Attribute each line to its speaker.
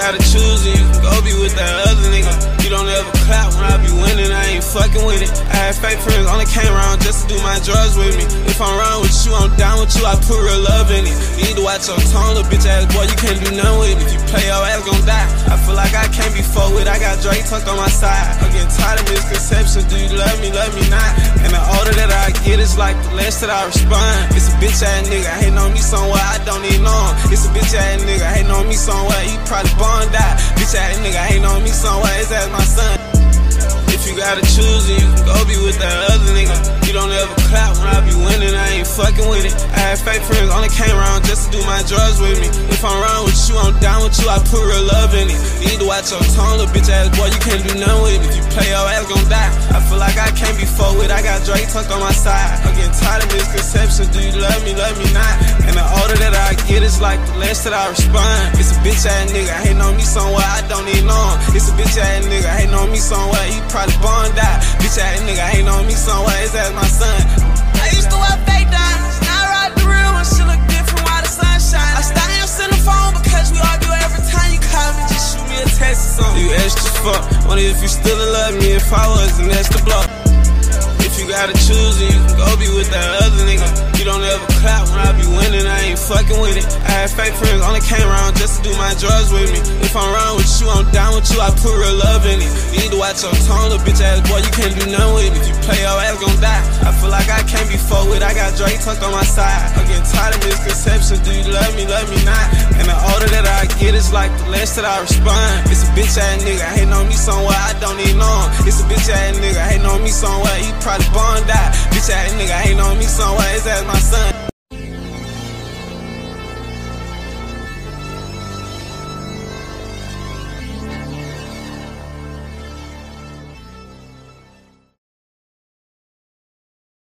Speaker 1: gotta choose and you can go be with that other nigga. You don't ever clap when I be winning, I ain't fucking with it. I had fake friends, only came around just to do my drugs with me. If I'm around with you, I'm down with you, I put real love in it. You need to watch your tone, little bitch ass boy, you can't do nothing with it. If you play, your ass gon' die. I feel like I can't be fucked with, I got Drake tucked on my side. I'm getting tired of misconceptions, do you love me not? And the older that I get, it's like the less that I respond. It's a bitch ass nigga hating on me somewhere I don't even know him. It's a bitch ass nigga hating on me somewhere, he probably born die. Bitch ass nigga hating on me somewhere, his ass my son. If you gotta choose and you can go be with that other nigga. You don't ever clap when I be winning, I ain't fucking with it. I had fake friends, only came around just to do my drugs with me. If I'm around with you, I'm down with you, I put real love in it. You need to watch your tone, little bitch ass boy, you can't do nothing with it. If you play, your ass gon' die. I feel like I can't be fucked with, I got Drake tucked on my side. I'm getting tired of misconceptions, do you love me not? And the older that I get, it's like the less that I respond. It's a bitch ass nigga hating on me somewhere I don't even know him. It's a bitch ass nigga hating on me somewhere, he probably born die. Bitch ass nigga hating on me somewhere, his ass my son.
Speaker 2: I used to wear fake diamonds, now I rock the real one. Shit look different while the sun shine. I start answering the phone because we argue every time you call me. Just shoot me a text or something.
Speaker 1: You extra fuck, wonder if you still love me. If I was, then that's the blow. If you gotta choose and you can go be with that other nigga. You don't ever clap when I be winning, I ain't fucking with it. I had fake friends, only came around just to do my drugs with me. If I'm around with you, I'm down with you, I put real love in it. You need to watch your tone, little bitch ass boy, you can't do nothing with it. If you play, your ass gon' die. I feel like I can't be fucked with, I got Drake tucked on my side. I'm getting tired of misconceptions, do you love me not? And the older that I get, it's like the less that I respond. It's a bitch ass nigga hating on me somewhere I don't even know him. It's a bitch ass nigga hating on me somewhere, he probably born die. Bitch ass nigga hating on me somewhere, his ass my son.